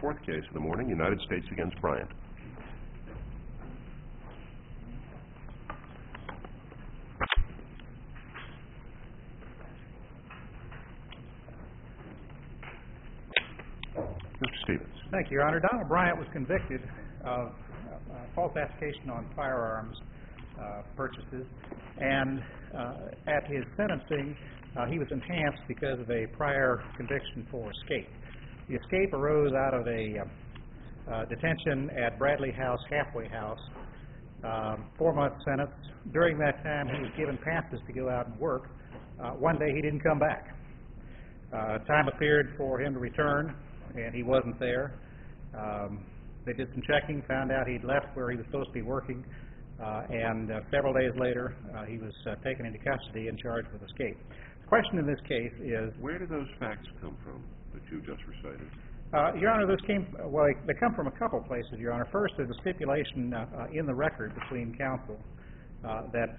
fourth case of the morning, United States against Bryant. Mr. Stevens. Thank you, Your Honor. Donald Bryant was convicted of false application on firearms purchases, and at his sentencing, he was enhanced because of a prior conviction for escape. The escape arose out of a detention at Bradley House, halfway house, 4-month sentence. During that time, he was given passes to go out and work. One day, he didn't come back. Time appeared for him to return, and he wasn't there. They did some checking, found out he'd left where he was supposed to be working, and several days later, he was taken into custody and charged with escape. The question in this case is... Where do those facts come from that you just recited? Your Honor, they come from a couple places, Your Honor. First, there's a stipulation in the record between counsel that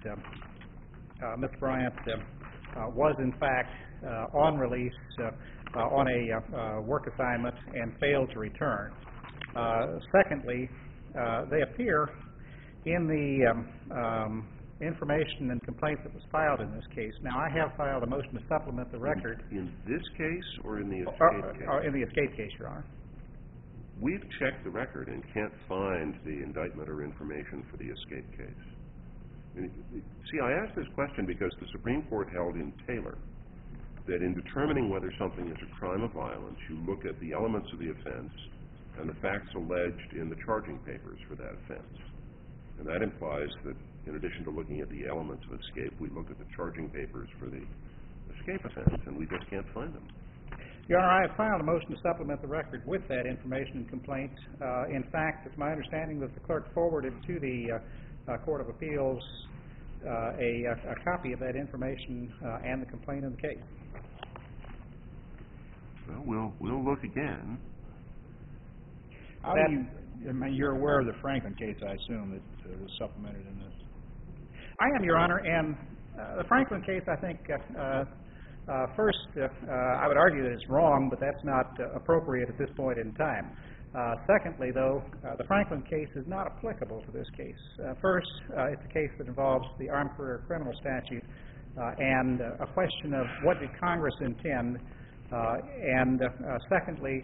Mr. Bryant was, in fact, on release on a work assignment and failed to return. Secondly, they appear in the information and complaint that was filed in this case. Now, I have filed a motion to supplement the record. In this case or in the escape case? In the escape case, Your Honor. We've checked the record and can't find the indictment or information for the escape case. See, I ask this question because the Supreme Court held in Taylor that in determining whether something is a crime of violence, you look at the elements of the offense and the facts alleged in the charging papers for that offense. And that implies that in addition to looking at the elements of escape, we look at the charging papers for the escape offense, and we just can't find them. Your Honor, I have filed a motion to supplement the record with that information and complaint. In fact, it's my understanding that the clerk forwarded to the Court of Appeals a copy of that information and the complaint in the case. Well, we'll look again. You're aware of the Franklin case, I assume, that was supplemented in this? I am, Your Honor, and the Franklin case, I think, first, I would argue that it's wrong, but that's not appropriate at this point in time. Secondly, though, the Franklin case is not applicable to this case. First, it's a case that involves the Armed Career Criminal Statute and a question of what did Congress intend, and secondly,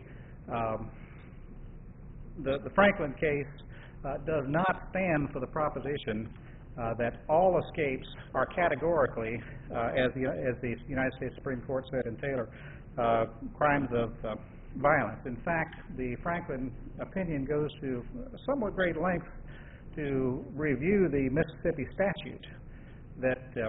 the Franklin case does not stand for the proposition that all escapes are categorically, as the United States Supreme Court said in Taylor, crimes of violence. In fact, the Franklin opinion goes to somewhat great length to review the Mississippi statute that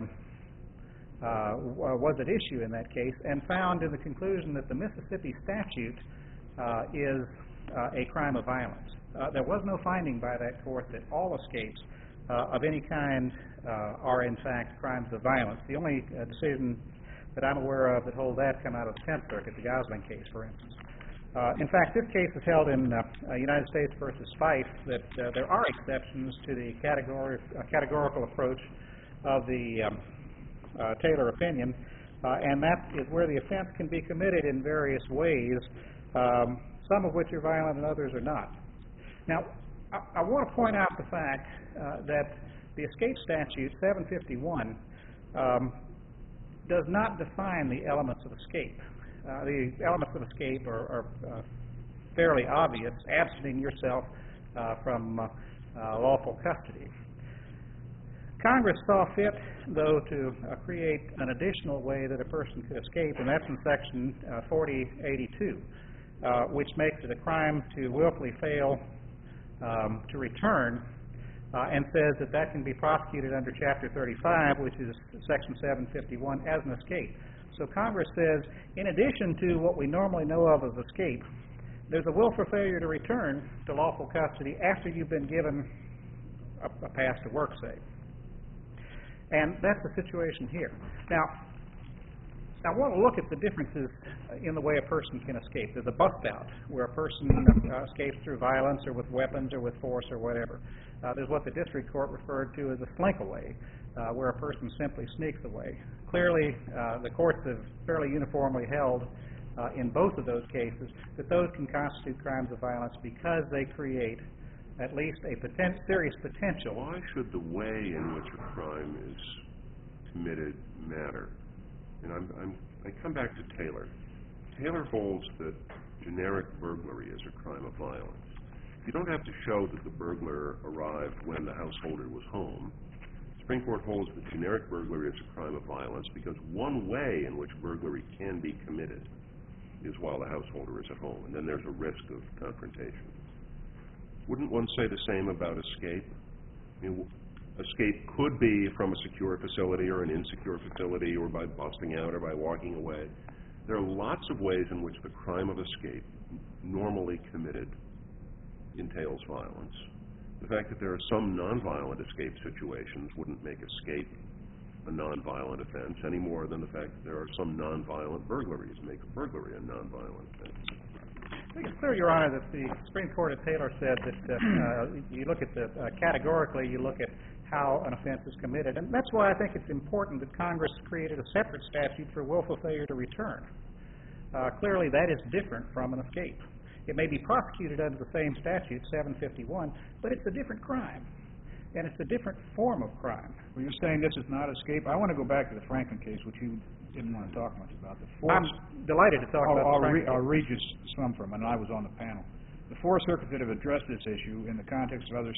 was at issue in that case and found in the conclusion that the Mississippi statute is a crime of violence. There was no finding by that court that all escapes of any kind are in fact crimes of violence. The only decision that I'm aware of that hold that come out of the 10th Circuit, the Gosling case, for instance. In fact, this case is held in United States versus Fife that there are exceptions to the categorical approach of the Taylor opinion, and that is where the offense can be committed in various ways, some of which are violent and others are not. Now, I want to point out the fact that the escape statute, 751, does not define the elements of escape. The elements of escape are fairly obvious, absenting yourself from lawful custody. Congress saw fit, though, to create an additional way that a person could escape, and that's in Section 4082, which makes it a crime to willfully fail to return, and says that that can be prosecuted under Chapter 35, which is Section 751, as an escape. So Congress says, in addition to what we normally know of as escape, there's a willful failure to return to lawful custody after you've been given a pass to work, say. And that's the situation here. Now, I want to look at the differences in the way a person can escape. There's a bust out, where a person escapes through violence or with weapons or with force or whatever. There's what the district court referred to as a slink away, where a person simply sneaks away. Clearly, the courts have fairly uniformly held in both of those cases, that those can constitute crimes of violence because they create at least a serious potential. Why should the way in which a crime is committed matter? And I come back to Taylor. Taylor holds that generic burglary is a crime of violence. You don't have to show that the burglar arrived when the householder was home. The Supreme Court holds that generic burglary is a crime of violence because one way in which burglary can be committed is while the householder is at home, and then there's a risk of confrontation. Wouldn't one say the same about escape? I mean, escape could be from a secure facility or an insecure facility or by busting out or by walking away. There are lots of ways in which the crime of escape, normally committed, entails violence. The fact that there are some nonviolent escape situations wouldn't make escape a nonviolent offense any more than the fact that there are some nonviolent burglaries make burglary a nonviolent offense. I think it's clear, Your Honor, that the Supreme Court of Taylor said that you look at categorically, you look at how an offense is committed. And that's why I think it's important that Congress created a separate statute for willful failure to return. Clearly, that is different from an escape. It may be prosecuted under the same statute, 751, but it's a different crime, and it's a different form of crime. Well, you're saying this is not escape? I want to go back to the Franklin case, which you didn't want to talk much about. I'm delighted to talk about the Franklin case. I'll read you some from it, and I was on the panel. The four circuits that have addressed this issue in the context of other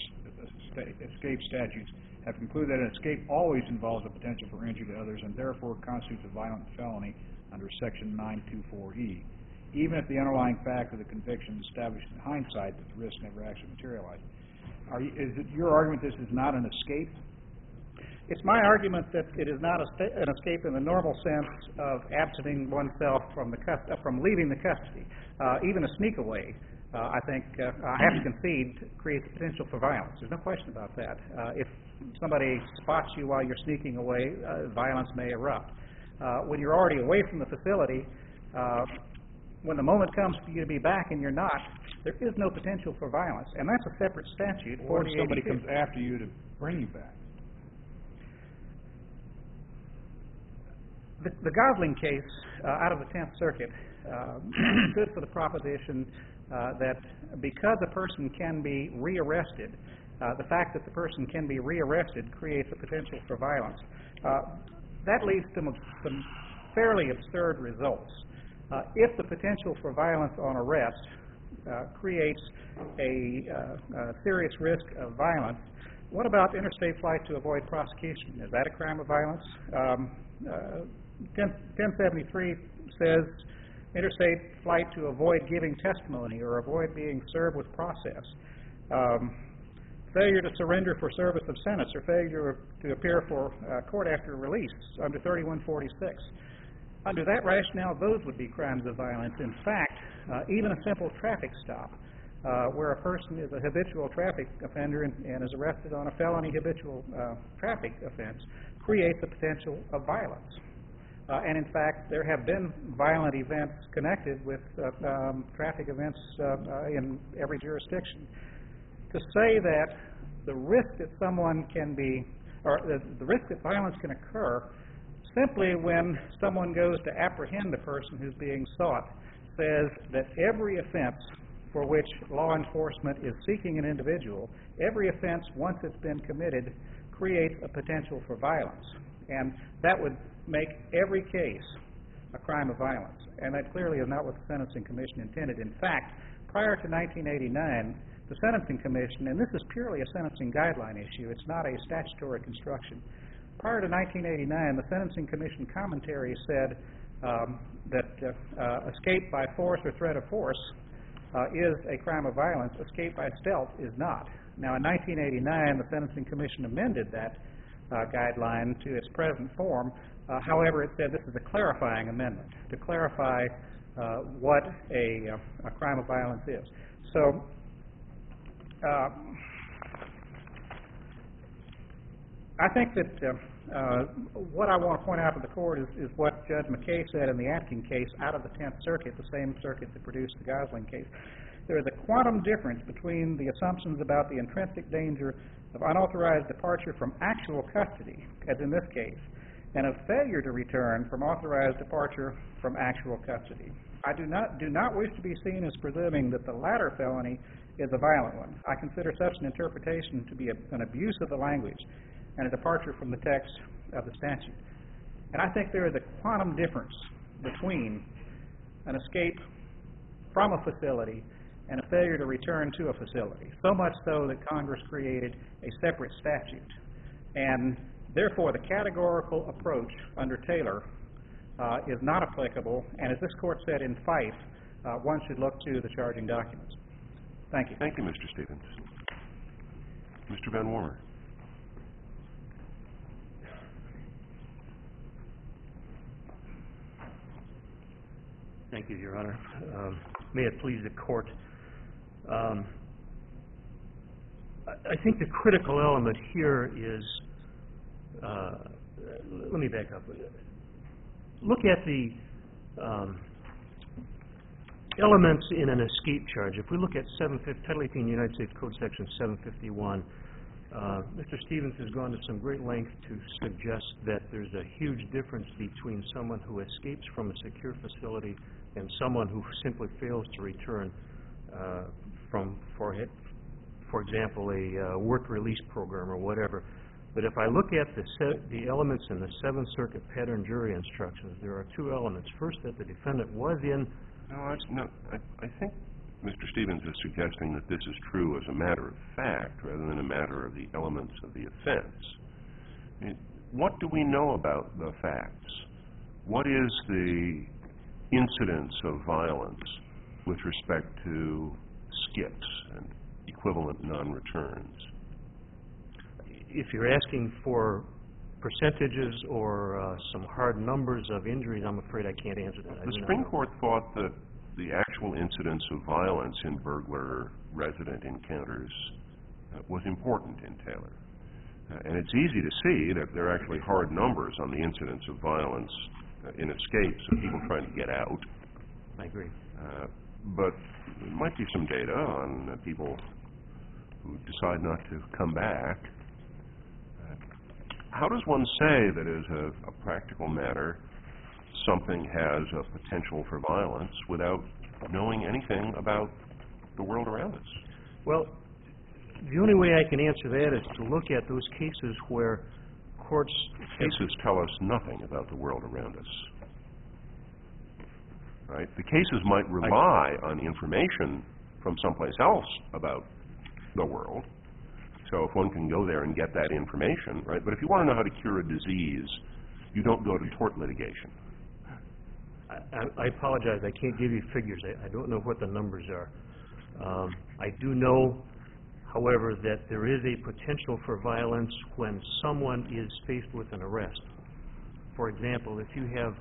escape statutes have concluded that an escape always involves a potential for injury to others and therefore constitutes a violent felony under Section 924E, even if the underlying fact of the conviction established in hindsight that the risk never actually materialized. Is it your argument this is not an escape? It's my argument that it is not an escape in the normal sense of absenting oneself from leaving the custody. Even a sneak away, I think, I have to concede, creates potential for violence. There's no question about that. If somebody spots you while you're sneaking away, violence may erupt. When you're already away from the facility, when the moment comes for you to be back and you're not, there is no potential for violence. And that's a separate statute. Or if somebody comes after you to bring you back. The Gosling case out of the Tenth Circuit stood for the proposition that because a person can be rearrested, the fact that the person can be rearrested creates a potential for violence. That leads to some fairly absurd results. If the potential for violence on arrest creates a serious risk of violence, what about interstate flight to avoid prosecution? Is that a crime of violence? 1073 says interstate flight to avoid giving testimony or avoid being served with process. Failure to surrender for service of sentence or failure to appear for court after release under 3146. Under that rationale, those would be crimes of violence. In fact, even a simple traffic stop where a person is a habitual traffic offender and is arrested on a felony habitual traffic offense creates a potential of violence. And in fact, there have been violent events connected with traffic events in every jurisdiction. To say that the risk that someone can be, or the risk that violence can occur simply when someone goes to apprehend a person who's being sought says that every offense for which law enforcement is seeking an individual, every offense once it's been committed creates a potential for violence. And that would make every case a crime of violence. And that clearly is not what the Sentencing Commission intended. In fact, prior to 1989, the Sentencing Commission, and this is purely a sentencing guideline issue, it's not a statutory construction. Prior to 1989, the Sentencing Commission commentary said that escape by force or threat of force is a crime of violence. Escape by stealth is not. Now, in 1989, the Sentencing Commission amended that guideline to its present form. However, it said this is a clarifying amendment to clarify what a crime of violence is. So, I think that what I want to point out to the Court is what Judge McKay said in the Atkin case out of the Tenth Circuit, the same circuit that produced the Gosling case. There is a quantum difference between the assumptions about the intrinsic danger of unauthorized departure from actual custody, as in this case, and of failure to return from authorized departure from actual custody. I do not wish to be seen as presuming that the latter felony is a violent one. I consider such an interpretation to be an abuse of the language and a departure from the text of the statute. And I think there is a quantum difference between an escape from a facility and a failure to return to a facility, so much so that Congress created a separate statute. And therefore, the categorical approach under Taylor is not applicable, and as this Court said in Fife, one should look to the charging documents. Thank you. Thank you, Mr. Stevens. Mr. Van Wormer. Thank you, Your Honor. May it please the Court. I think the critical element here is, let me back up. Look at the elements in an escape charge. If we look at Title 18 United States Code Section 751, Mr. Stevens has gone to some great length to suggest that there's a huge difference between someone who escapes from a secure facility and someone who simply fails to return for example, a work release program or whatever. But if I look at the elements in the Seventh Circuit pattern jury instructions, there are two elements. First, that the defendant was in... I think Mr. Stevens is suggesting that this is true as a matter of fact rather than a matter of the elements of the offense. I mean, what do we know about the facts? What is the incidence of violence with respect to skips and equivalent non-returns? If you're asking for percentages or some hard numbers of injuries, I'm afraid I can't answer that. The Supreme Court thought that the actual incidence of violence in burglar-resident encounters was important in Taylor. And it's easy to see that there are actually hard numbers on the incidence of violence in escapes of people trying to get out. I agree. But there might be some data on people who decide not to come back. How does one say that as a practical matter something has a potential for violence without knowing anything about the world around us? Well, the only way I can answer that is to look at those cases where courts... Cases tell us nothing about the world around us. Right? The cases might rely on information from someplace else about the world. So if one can go there and get that information, right? But if you want to know how to cure a disease, you don't go to tort litigation. I apologize. I can't give you figures. I don't know what the numbers are. I do know, however, that there is a potential for violence when someone is faced with an arrest. For example, if you have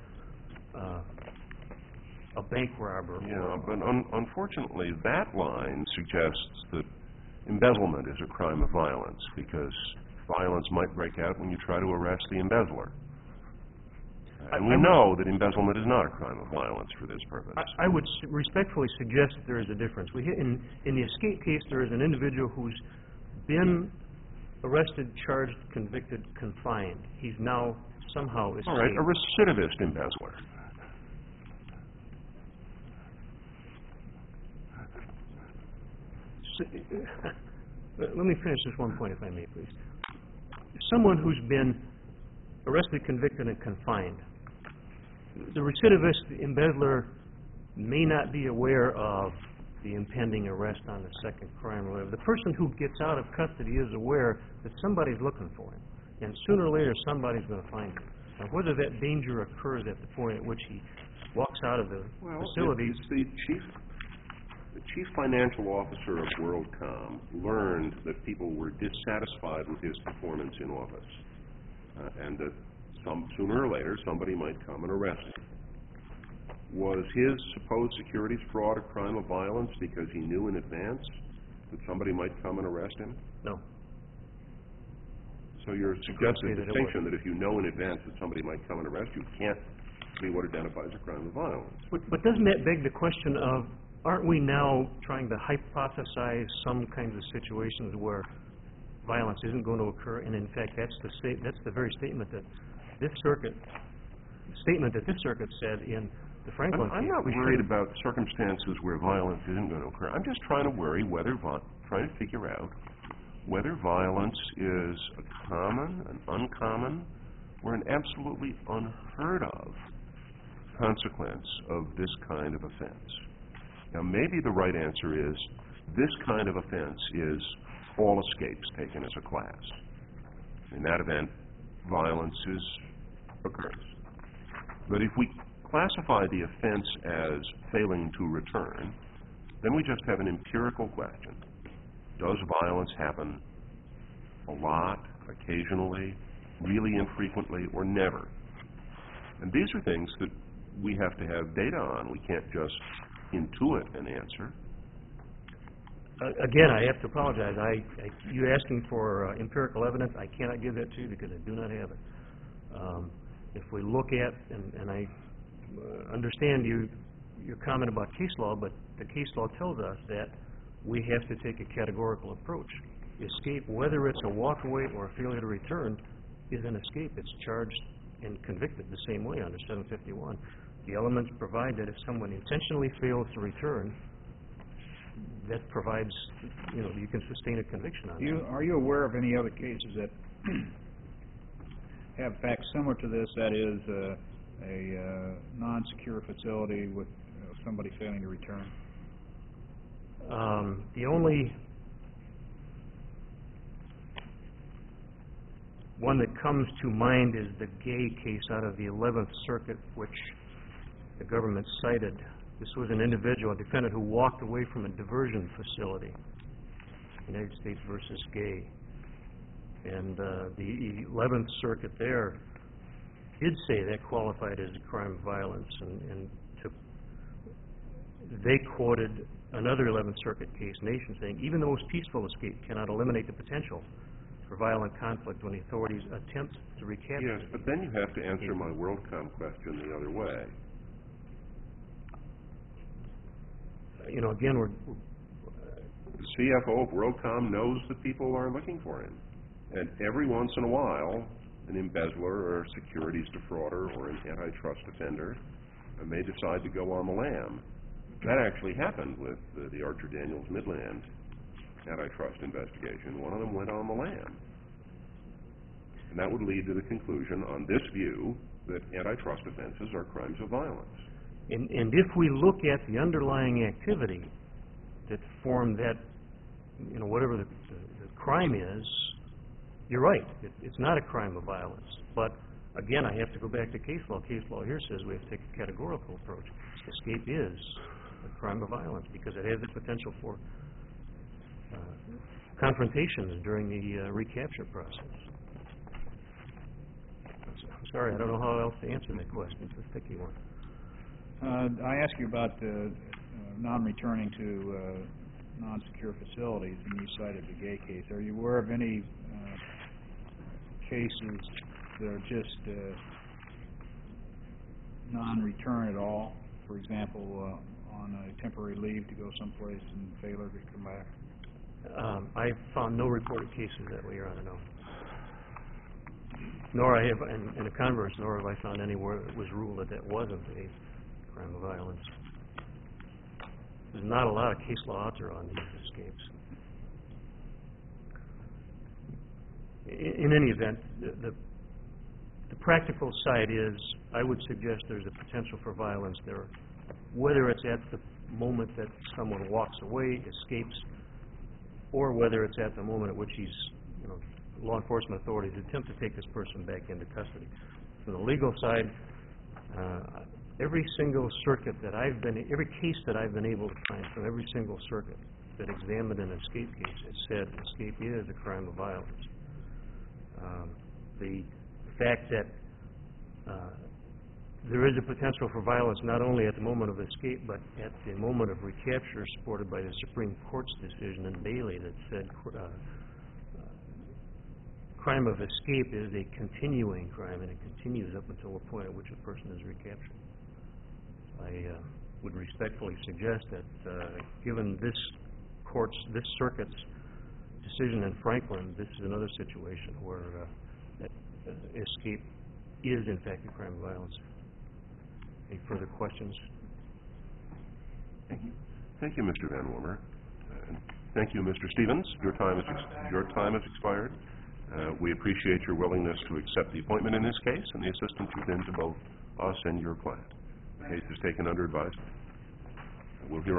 a bank robber. Yeah, but unfortunately, that line suggests that embezzlement is a crime of violence because violence might break out when you try to arrest the embezzler. And we know that embezzlement is not a crime of violence for this purpose. I would respectfully suggest that there is a difference. In the escape case, there is an individual who's been arrested, charged, convicted, confined. He's now somehow escaped. All right, a recidivist embezzler. Let me finish this one point, if I may, please. Someone who's been arrested, convicted, and confined. The recidivist embezzler may not be aware of the impending arrest on the second crime or whatever. The person who gets out of custody is aware that somebody's looking for him, and sooner or later somebody's going to find him. Now, whether that danger occurs at the point at which he walks out of the facility... The chief financial officer of WorldCom learned that people were dissatisfied with his performance in office, and that sooner or later somebody might come and arrest him. Was his supposed securities fraud a crime of violence because he knew in advance that somebody might come and arrest him? No. So you're suggesting the distinction that if you know in advance that somebody might come and arrest you, can't be what identifies a crime of violence. But doesn't that beg the question of, aren't we now trying to hypothesize some kinds of situations where violence isn't going to occur? And in fact, that's the very statement that this circuit said in the Franklin I'm case. not We worried should've- about circumstances where violence isn't going to occur. I'm just trying to trying to figure out whether violence is a common, an uncommon, or an absolutely unheard of consequence of this kind of offense. Now, maybe the right answer is this kind of offense is all escapes taken as a class. In that event, violence occurs. But if we classify the offense as failing to return, then we just have an empirical question. Does violence happen a lot, occasionally, really infrequently, or never? And these are things that we have to have data on. We can't just intuit an answer. Again, I have to apologize. You're asking for empirical evidence. I cannot give that to you because I do not have it. If we look at, and I understand your comment about case law, but the case law tells us that we have to take a categorical approach. Escape, whether it's a walkaway or a failure to return, is an escape. It's charged and convicted the same way under 751. The elements provide that if someone intentionally fails to return, that provides, you can sustain a conviction on that. Are you aware of any other cases that have facts similar to this, that is a non-secure facility with somebody failing to return? The only one that comes to mind is the Gay case out of the 11th Circuit, which the government cited. This was an individual, a defendant, who walked away from a diversion facility, United States versus Gay. And the 11th Circuit there did say that qualified as a crime of violence, and they quoted another 11th Circuit case, Nation, saying, even the most peaceful escape cannot eliminate the potential for violent conflict when the authorities attempt to recapture. Yes, but then you have to answer my WorldCom question the other way. Again, The CFO of WorldCom knows that people are looking for him. And every once in a while, an embezzler or a securities defrauder or an antitrust offender may decide to go on the lam. That actually happened with the Archer Daniels Midland antitrust investigation. One of them went on the lam. And that would lead to the conclusion on this view that antitrust offenses are crimes of violence. And if we look at the underlying activity that formed that, whatever the crime is, you're right. It's not a crime of violence. But again, I have to go back to case law. Case law here says we have to take a categorical approach. Escape is a crime of violence because it has the potential for confrontations during the recapture process. I'm sorry, I don't know how else to answer that question. It's a sticky one. I asked you about non-returning to non-secure facilities, and you cited the Gay case. Are you aware of any cases that are just non-return at all? For example, on a temporary leave to go someplace and failure to come back? I found no reported cases that way, Your Honor, no. Nor I have, in the converse, nor have I found anywhere it was ruled that wasn't a crime of violence. There's not a lot of case law out there on these escapes. In any event, the practical side is, I would suggest there's a potential for violence there, whether it's at the moment that someone walks away, escapes, or whether it's at the moment at which law enforcement authorities attempt to take this person back into custody. From the legal side, every single circuit that every case that I've been able to find from every single circuit that examined an escape case has said escape is a crime of violence. The fact that there is a potential for violence not only at the moment of escape, but at the moment of recapture, supported by the Supreme Court's decision in Bailey that said crime of escape is a continuing crime, and it continues up until the point at which a person is recaptured. I would respectfully suggest that given this circuit's decision in Franklin, this is another situation where escape is in fact a crime of violence. Any further questions? Thank you, Mr. Van Wormer. And thank you, Mr. Stevens. Your time has expired. We appreciate your willingness to accept the appointment in this case and the assistance you've been to both us and your client. The case is taken under advisement. We'll hear